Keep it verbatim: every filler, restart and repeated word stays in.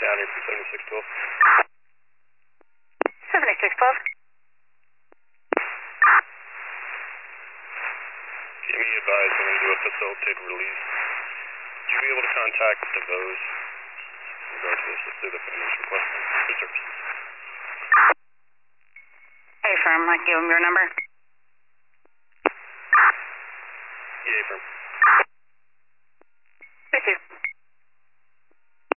County for seventy-six twelve. seventy-six twelve. Can you advise when we do a facilitated release? Would you be able to contact the V O S in regard to this, to the family's requesting for services? Hey, firm, I give them your number.